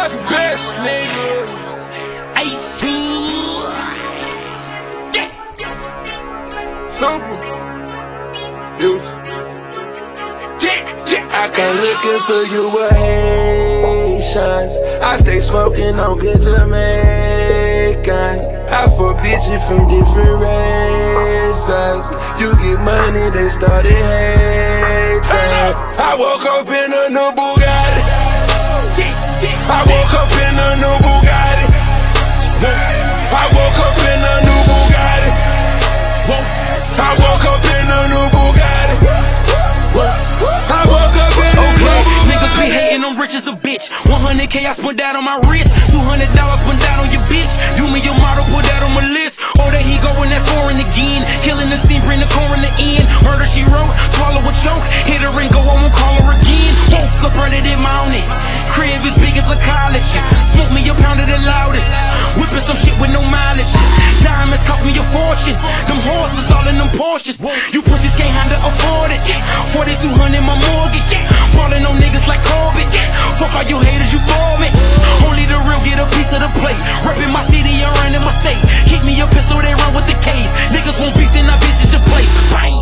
motherfucking best, nigga. Ice. Super. Beauty. I come looking for you with Haitians. I stay smoking on good Jamaican. I fuck bitches from different races. You get money, they started hating. I woke up in a new Bugatti. I woke up in a new Bugatti. I woke up in a new Bugatti. I woke up in a new Bugatti. I woke up in a new Bugatti. Niggas be hating, I'm rich as a bitch. 100K I spent that on my wrist. $200 spent that on your bitch. You me your model, put that on my list. Oh, there he going that foreign again. Killing the scene, bring the coroner in. Murder she wrote, swallow a choke. Hit her and go, I won't call her again. Woke up early in mountain. Crib as big as a college. Smoke me a pound of the loudest. Whipping some shit with no mileage. Diamonds cost me a fortune. Them horses all in them Porsches. You pussies can't handle afford it. 4200 my mortgage. Ballin' on niggas like Corbett. Fuck all you haters, you bore me. Only the real get a piece of the plate. Reppin' my city and running my state. Keep me a pistol, they run with the case. Niggas won't beef, then I visit your place. Bang.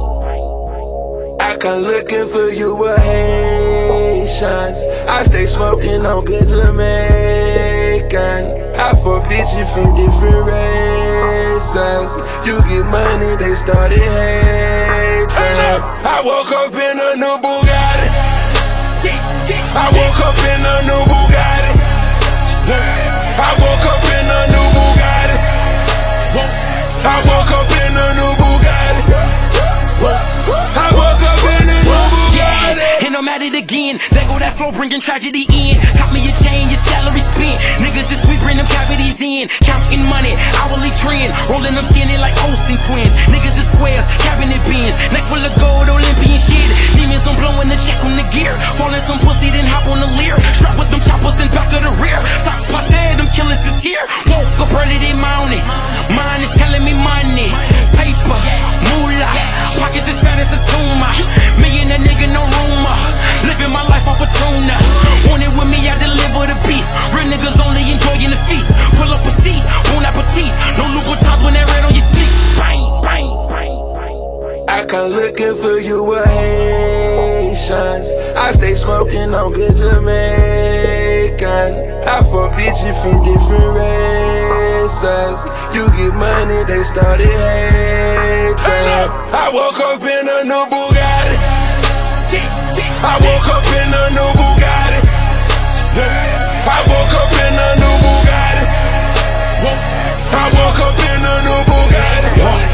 I come looking for you with Haitians. I stay smoking on good Jamaican. I fuck bitches from different races. You get money, they started hating. I woke up in a new Bugatti. I woke up in a new Bugatti. I woke up in a new Bugatti. I woke up in a new Bugatti. I woke up in a new Bugatti. And I'm at it again. There go that flow, bringing tragedy in. Cop me a chain, your salary spent. Niggas this week bring them cavities in. Counting money, hourly trend. Rolling them skinny like Olsen twins. Niggas is squares, cabinet bins. Neck full of gold, Olympian shit. Demons, I'm blowing the check on the gear. Falling some pussy, then hop on the leer. Strap with them choppers in back of the rear. Sock past head, them killers is here. Woke up early, they mounted. Mine is telling me money. Paper, moolah. Pockets as fat as a tumor. Me and a nigga, no rumor. Living my life off a tuna. Want it with me, I deliver the beef. Real niggas only enjoying the feast. Pull up a seat, bon appetit. No Louboutins when that red on your sneaks. Bang, bang, bang, bang. I come looking for you with Haitians. I stay smoking on good Jamaican. I fuck bitches from different races. You get money, they started hating. I woke up in a new Bugatti. I woke up in a new Bugatti. I woke up in a new Bugatti. I woke up in a new Bugatti.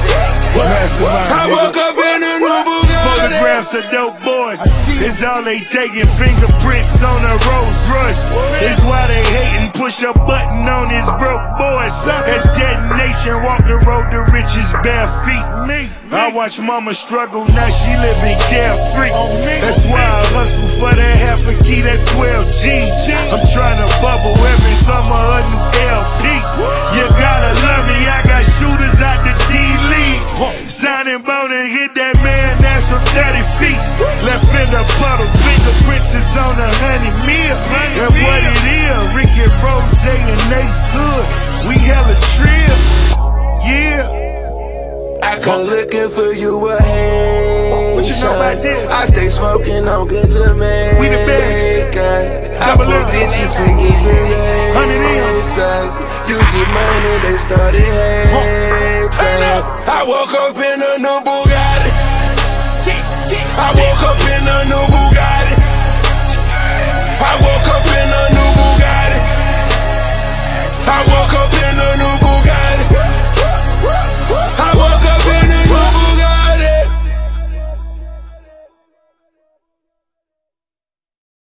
I woke up in a new Bugatti. Photographs of dope boys, it's all they taking. Fingerprints on a Rolls Royce. It's why they hating. Push a button on his broke boys. That's detonation. Walk the road to riches bare feet. I watch mama struggle, now she living carefree. That's why I hustle for that half a key, that's 12 G's. I'm trying to bubble every summer a new LP. You gotta love me, I got shooters out the D-League. Signing bone and hit that man, that's from 30 feet. Left in the puddle, fingerprints is on 100 mil. That's what it is, Ricky Rose and Ace Hood. We hella trill, yeah. I come looking for you with Haitians. What you know about this? I stay smoking on good Jamaican. We the best. I fuck bitches from different races. You get money, they started hating. I woke up in a new Bugatti. I woke